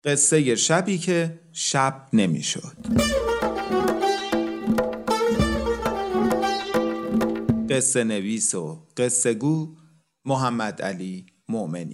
قصه شبی که شب نمیشد. قصه نویس و قصه گو محمد علی مومنی.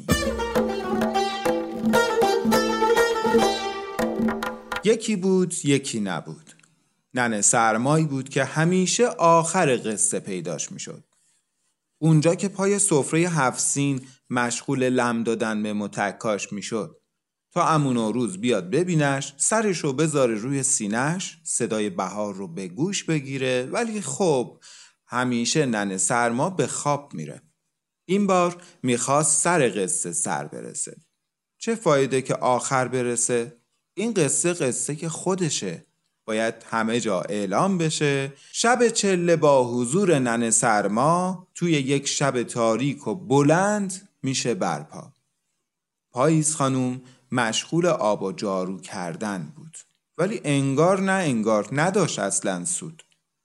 یکی بود یکی نبود. ننه سرمایی بود که همیشه آخر قصه پیداش میشد. اونجا که پای سفره 7 سین مشغول لم دادن به متکاش میشد تا عمو نوروز بیاد ببینش، سرشو بذاره روی سینه‌اش، صدای بهار رو به گوش بگیره. ولی خب همیشه ننه سرما به خواب میره. این بار میخواست سر قصه سر برسه. چه فایده که آخر برسه؟ این قصه که خودشه، باید همه جا اعلام بشه. شب چله با حضور ننه سرما توی یک شب تاریک و بلند میشه برپا. پاییز خانوم مشغول آب و جارو کردن بود، ولی انگار نه انگار نداشت اصلا سود.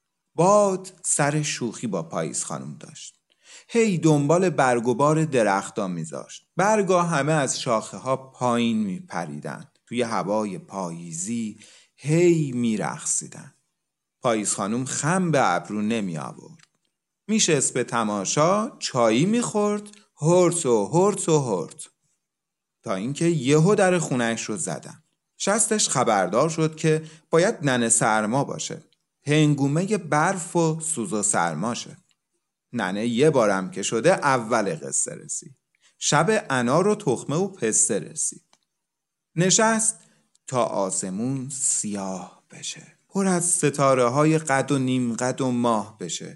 باد سر شوخی با پاییز خانوم داشت. هی دنبال برگ و بار درختان میذاشت. برگا همه از شاخه ها پایین میپریدن، توی هوای پاییزی هی میرقصیدن. پاییز خانوم خم به ابرو نمی آورد. میشست به تماشا، چایی میخورد، هرت و هرت و هرت، تا اینکه یهو در خونه‌اش رو زدن. شستش خبردار شد که باید ننه سرما باشه. هنگومه برف و سوز و سرماشه. ننه یه بارم که شده اول قصه رسید. شب انار و تخمه و پسته رسید. نشست تا آسمون سیاه بشه، پر از ستاره های قد و نیم قد و ماه بشه.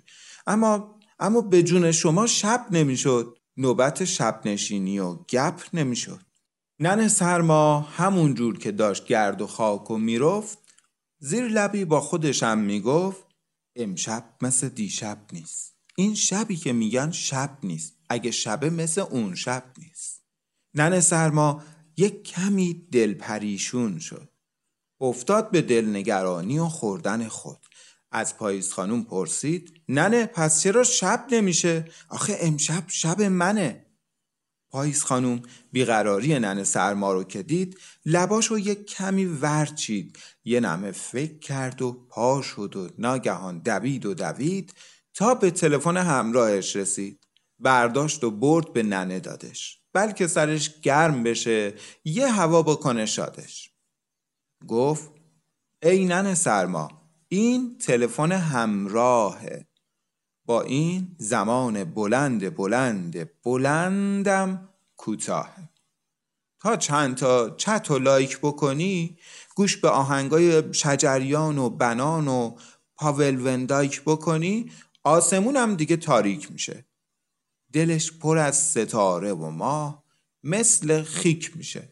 اما به جون شما شب نمیشد. نوبت شب نشینی و گپ نمیشد. ننه سرما همون جور که داشت گرد و خاک و میرفت، زیر لبی با خودشم میگفت امشب مثل دیشب نیست. این شبی که میگن شب نیست. اگه شبه مثل اون شب نیست. ننه سرما یک کمی دل پریشون شد. افتاد به دلنگرانی و خوردن خود. از پاییز خانوم پرسید ننه پس چرا شب نمیشه؟ آخه امشب شب منه. پاییز خانوم بیقراری ننه سرما رو که دید، لباشو یک کمی ورچید. یه نمه فکر کرد و پا شد و ناگهان دوید تا به تلفن همراهش رسید. برداشت و برد به ننه دادش، بلکه سرش گرم بشه، یه هوا بکنه شادش. گفت ای ننه سرما، این تلفن همراهه. با این زمان بلندم کوتاهه. تا چند تا چت و لایک بکنی، گوش به آهنگای شجریان و بنان و پاول وندایک بکنی، آسمونم دیگه تاریک میشه. دلش پر از ستاره و ماه مثل خیک میشه.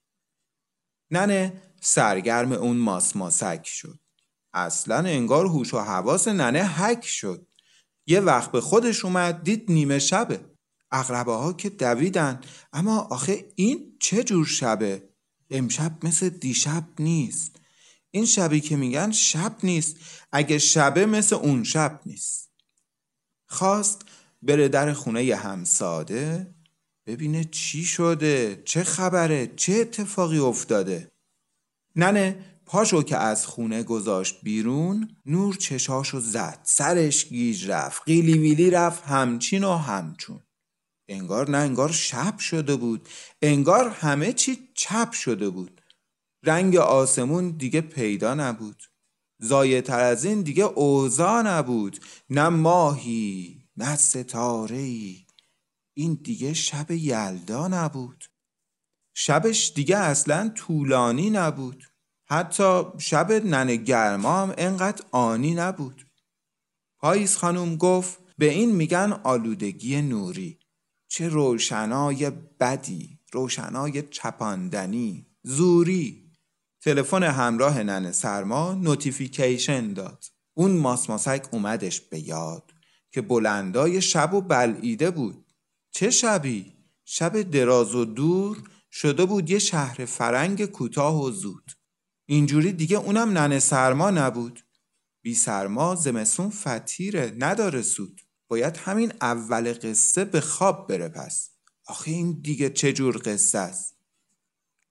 ننه سرگرم اون ماسک شد. اصلا انگار هوش و حواس ننه هک شد. یه وقت به خودش اومد، دید نیمه شبه. عقربه ها که دویدن. اما آخه این چه جور شبه؟ امشب مثل دیشب نیست. این شبی که میگن شب نیست. اگه شبه مثل اون شب نیست. خواست بره در خونه همساده ببینه چی شده، چه خبره، چه اتفاقی افتاده. ننه پاشو که از خونه گذاشت بیرون، نور چشاشو زد، سرش گیج رفت، قیلی ویلی رفت، همچین و همچون. انگار نه انگار شب شده بود. انگار همه چی چپ شده بود. رنگ آسمون دیگه پیدا نبود. زایدتر از این دیگه اوضاع نبود. نه ماهی نه ستاره‌ای. این دیگه شب یلدا نبود. شبش دیگه اصلا طولانی نبود. حتی شب ننه گرما هم انقدر آنی نبود. پاییز خانوم گفت به این میگن آلودگی نوری. چه روشنای بدی، روشنای چپاندنی، زوری. تلفن همراه ننه سرما نوتیفیکیشن داد. اون ماسک اومدش به یاد که بلندای شب و بلعیده بود. چه شبی؟ شب دراز و دور شده بود یه شهر فرنگ کوتاه و زود. اینجوری دیگه اونم ننه سرما نبود. بی سرما زمستون فتیره، نداره سود. باید همین اول قصه به خواب بره پس. آخه این دیگه چه جور قصه است؟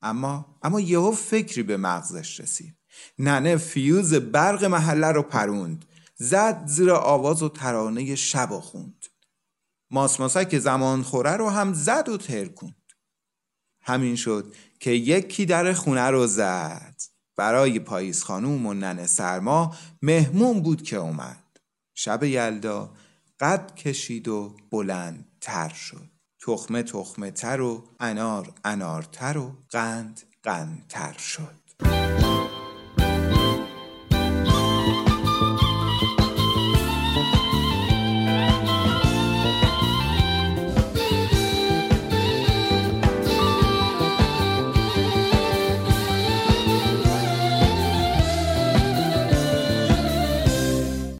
اما یهو فکری به مغزش رسید. ننه فیوز برق محله رو پروند، زد زیر آواز و ترانه شب و خوند. ماسماسک زمان خوره رو هم زد و ترکوند. همین شد که یکی در خونه رو زد. برای پاییز خانوم و ننه سرما مهمون بود که اومد. شب یلدا قد کشید و بلند تر شد. تخمه تخمه تر و انار انارتر و قند قندتر شد.